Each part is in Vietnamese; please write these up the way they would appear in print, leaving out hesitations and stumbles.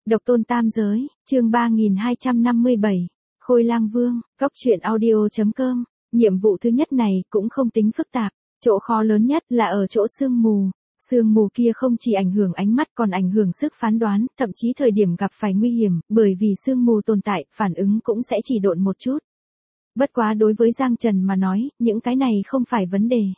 Độc tôn tam giới, chương 3257, Khôi Lang Vương, Cốc truyện audio.com. Nhiệm vụ thứ nhất này cũng không tính phức tạp, chỗ khó lớn nhất là ở chỗ sương mù. Sương mù kia không chỉ ảnh hưởng ánh mắt còn ảnh hưởng sức phán đoán, thậm chí thời điểm gặp phải nguy hiểm, bởi vì sương mù tồn tại, phản ứng cũng sẽ chỉ độn một chút. Bất quá đối với Giang Trần mà nói, những cái này không phải vấn đề.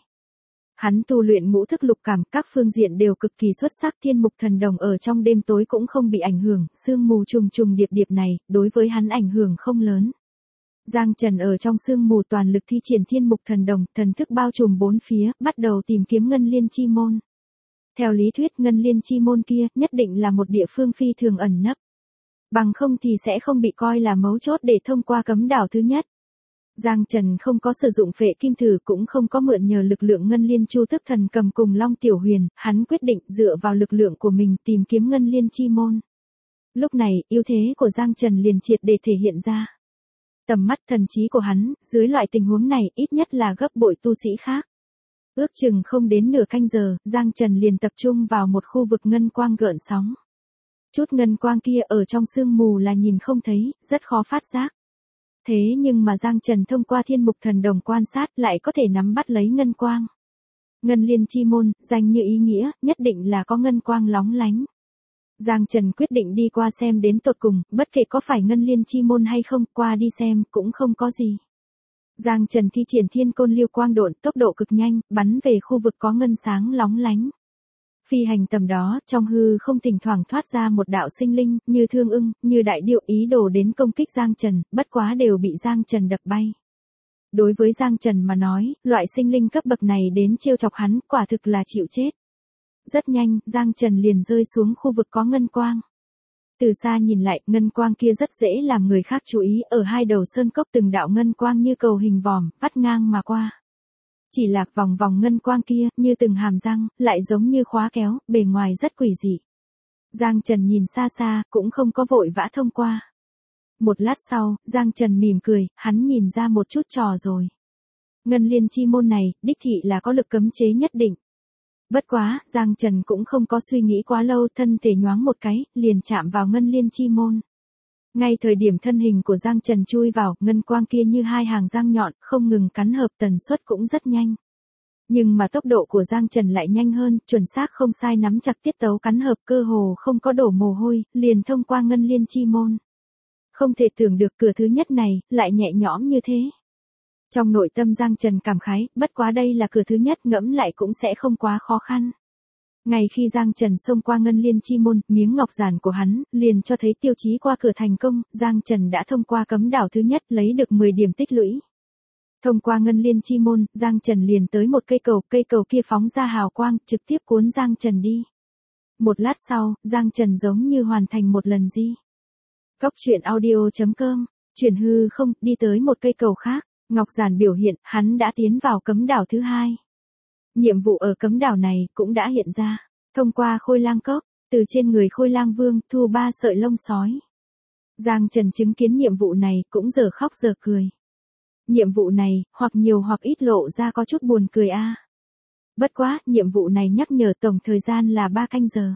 Hắn tu luyện ngũ thức lục cảm, các phương diện đều cực kỳ xuất sắc, thiên mục thần đồng ở trong đêm tối cũng không bị ảnh hưởng, sương mù trùng trùng điệp điệp này, đối với hắn ảnh hưởng không lớn. Giang Trần ở trong sương mù toàn lực thi triển thiên mục thần đồng, thần thức bao trùm bốn phía, bắt đầu tìm kiếm ngân liên chi môn. Theo lý thuyết ngân liên chi môn kia, nhất định là một địa phương phi thường ẩn nấp. Bằng không thì sẽ không bị coi là mấu chốt để thông qua cấm đảo thứ nhất. Giang Trần không có sử dụng phệ kim thử cũng không có mượn nhờ lực lượng ngân liên chu tức thần cầm cùng Long Tiểu Huyền, hắn quyết định dựa vào lực lượng của mình tìm kiếm ngân liên chi môn. Lúc này, ưu thế của Giang Trần liền triệt để thể hiện ra. Tầm mắt thần trí của hắn, dưới loại tình huống này ít nhất là gấp bội tu sĩ khác. Ước chừng không đến nửa canh giờ, Giang Trần liền tập trung vào một khu vực ngân quang gợn sóng. Chút ngân quang kia ở trong sương mù là nhìn không thấy, rất khó phát giác. Thế nhưng mà Giang Trần thông qua thiên mục thần đồng quan sát lại có thể nắm bắt lấy ngân quang. Ngân liên chi môn, danh như ý nghĩa, nhất định là có ngân quang lóng lánh. Giang Trần quyết định đi qua xem đến tột cùng, bất kể có phải ngân liên chi môn hay không, qua đi xem cũng không có gì. Giang Trần thi triển thiên côn liêu quang độn, tốc độ cực nhanh, bắn về khu vực có ngân sáng lóng lánh. Phi hành tầm đó, trong hư không thỉnh thoảng thoát ra một đạo sinh linh, như thương ưng, như đại điệu ý đồ đến công kích Giang Trần, bất quá đều bị Giang Trần đập bay. Đối với Giang Trần mà nói, loại sinh linh cấp bậc này đến trêu chọc hắn, quả thực là chịu chết. Rất nhanh, Giang Trần liền rơi xuống khu vực có ngân quang. Từ xa nhìn lại, ngân quang kia rất dễ làm người khác chú ý, ở hai đầu sơn cốc từng đạo ngân quang như cầu hình vòm, vắt ngang mà qua. Chỉ lạc vòng vòng ngân quang kia, như từng hàm răng, lại giống như khóa kéo, bề ngoài rất quỷ dị. Giang Trần nhìn xa xa, cũng không có vội vã thông qua. Một lát sau, Giang Trần mỉm cười, hắn nhìn ra một chút trò rồi. Ngân liên chi môn này, đích thị là có lực cấm chế nhất định. Bất quá, Giang Trần cũng không có suy nghĩ quá lâu, thân thể nhoáng một cái, liền chạm vào ngân liên chi môn. Ngay thời điểm thân hình của Giang Trần chui vào, ngân quang kia như hai hàng răng nhọn, không ngừng cắn hợp, tần suất cũng rất nhanh. Nhưng mà tốc độ của Giang Trần lại nhanh hơn, chuẩn xác không sai, nắm chặt tiết tấu cắn hợp, cơ hồ không có đổ mồ hôi, liền thông qua ngân liên chi môn. Không thể tưởng được cửa thứ nhất này, lại nhẹ nhõm như thế. Trong nội tâm Giang Trần cảm khái, bất quá đây là cửa thứ nhất, ngẫm lại cũng sẽ không quá khó khăn. Ngay khi Giang Trần xông qua ngân liên chi môn, miếng ngọc giản của hắn, liền cho thấy tiêu chí qua cửa thành công, Giang Trần đã thông qua cấm đảo thứ nhất, lấy được 10 điểm tích lũy. Thông qua ngân liên chi môn, Giang Trần liền tới một cây cầu kia phóng ra hào quang, trực tiếp cuốn Giang Trần đi. Một lát sau, Giang Trần giống như hoàn thành một lần di. Cốc truyện audio.com, chuyển hư không, đi tới một cây cầu khác, ngọc giản biểu hiện, hắn đã tiến vào cấm đảo thứ hai. Nhiệm vụ ở cấm đảo này cũng đã hiện ra, thông qua Khôi Lang Cốc, từ trên người Khôi Lang Vương thu 3 sợi lông sói. Giang Trần chứng kiến nhiệm vụ này cũng giờ khóc giờ cười. Nhiệm vụ này, hoặc nhiều hoặc ít lộ ra có chút buồn cười a. Bất quá, nhiệm vụ này nhắc nhở tổng thời gian là 3 canh giờ.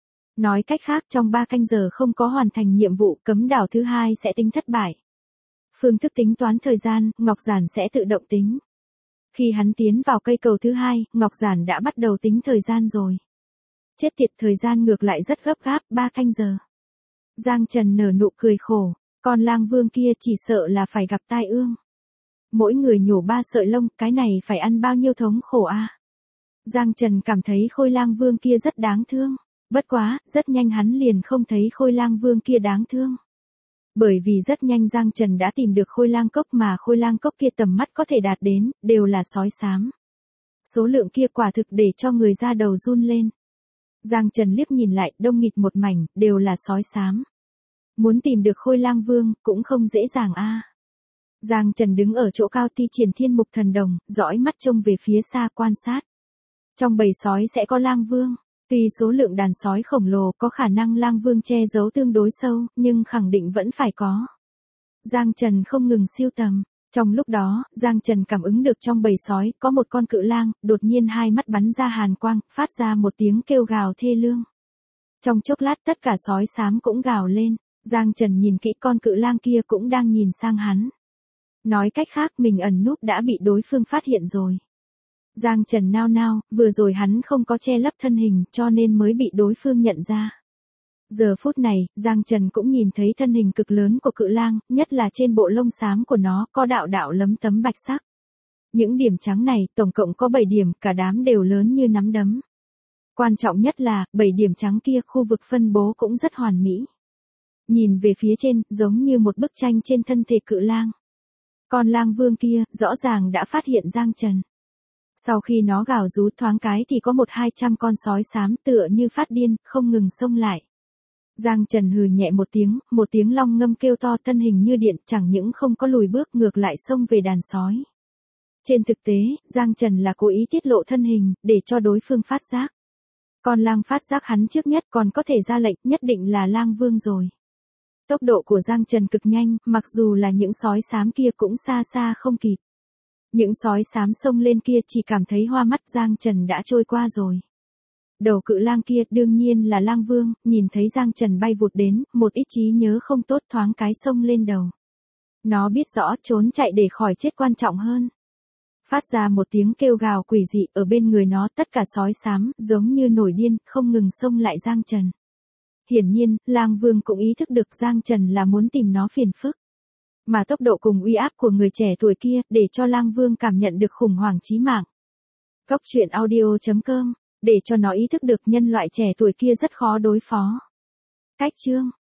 Nói cách khác, trong 3 canh giờ không có hoàn thành nhiệm vụ, cấm đảo thứ hai sẽ tính thất bại. Phương thức tính toán thời gian, ngọc giản sẽ tự động tính. Khi hắn tiến vào cây cầu thứ hai, ngọc giản đã bắt đầu tính thời gian rồi. Chết tiệt, thời gian ngược lại rất gấp gáp, 3 canh giờ. Giang Trần nở nụ cười khổ, con lang vương kia chỉ sợ là phải gặp tai ương. Mỗi người nhổ 3 sợi lông, cái này phải ăn bao nhiêu thống khổ a. Giang Trần cảm thấy Khôi Lang Vương kia rất đáng thương. Bất quá, rất nhanh hắn liền không thấy Khôi Lang Vương kia đáng thương. Bởi vì rất nhanh Giang Trần đã tìm được Khôi Lang Cốc, mà Khôi Lang Cốc kia tầm mắt có thể đạt đến, đều là sói xám. Số lượng kia quả thực để cho người da đầu run lên. Giang Trần liếc nhìn lại, đông nghịt một mảnh, đều là sói xám. Muốn tìm được Khôi Lang Vương, cũng không dễ dàng a. Giang Trần đứng ở chỗ cao thi triển thiên mục thần đồng, dõi mắt trông về phía xa quan sát. Trong bầy sói sẽ có Lang Vương. Tuy số lượng đàn sói khổng lồ có khả năng Lang Vương che giấu tương đối sâu, nhưng khẳng định vẫn phải có. Giang Trần không ngừng siêu tầm. Trong lúc đó, Giang Trần cảm ứng được trong bầy sói có một con cự lang, đột nhiên hai mắt bắn ra hàn quang, phát ra một tiếng kêu gào thê lương. Trong chốc lát tất cả sói xám cũng gào lên, Giang Trần nhìn kỹ con cự lang kia cũng đang nhìn sang hắn. Nói cách khác mình ẩn núp đã bị đối phương phát hiện rồi. Giang Trần nao nao, vừa rồi hắn không có che lấp thân hình cho nên mới bị đối phương nhận ra. Giờ phút này, Giang Trần cũng nhìn thấy thân hình cực lớn của cự lang, nhất là trên bộ lông xám của nó có đạo đạo lấm tấm bạch sắc. Những điểm trắng này tổng cộng có 7 điểm, cả đám đều lớn như nắm đấm. Quan trọng nhất là, 7 điểm trắng kia khu vực phân bố cũng rất hoàn mỹ. Nhìn về phía trên, giống như một bức tranh trên thân thể cự lang. Con lang vương kia, rõ ràng đã phát hiện Giang Trần. Sau khi nó gào rú thoáng cái thì có 100-200 con sói xám tựa như phát điên, không ngừng xông lại. Giang Trần hừ nhẹ một tiếng long ngâm kêu to thân hình như điện chẳng những không có lùi bước ngược lại xông về đàn sói. Trên thực tế, Giang Trần là cố ý tiết lộ thân hình, để cho đối phương phát giác. Con lang phát giác hắn trước nhất còn có thể ra lệnh nhất định là lang vương rồi. Tốc độ của Giang Trần cực nhanh, mặc dù là những sói xám kia cũng xa xa không kịp. Những sói xám xông lên kia chỉ cảm thấy hoa mắt Giang Trần đã trôi qua rồi. Đầu cự lang kia đương nhiên là lang vương, nhìn thấy Giang Trần bay vụt đến, một ít trí nhớ không tốt thoáng cái xông lên đầu. Nó biết rõ trốn chạy để khỏi chết quan trọng hơn. Phát ra một tiếng kêu gào quỷ dị ở bên người nó tất cả sói xám, giống như nổi điên, không ngừng xông lại Giang Trần. Hiển nhiên, lang vương cũng ý thức được Giang Trần là muốn tìm nó phiền phức. Mà tốc độ cùng uy áp của người trẻ tuổi kia để cho lang vương cảm nhận được khủng hoảng chí mạng. Góc truyện audio.com, để cho nó ý thức được nhân loại trẻ tuổi kia rất khó đối phó. Cách chương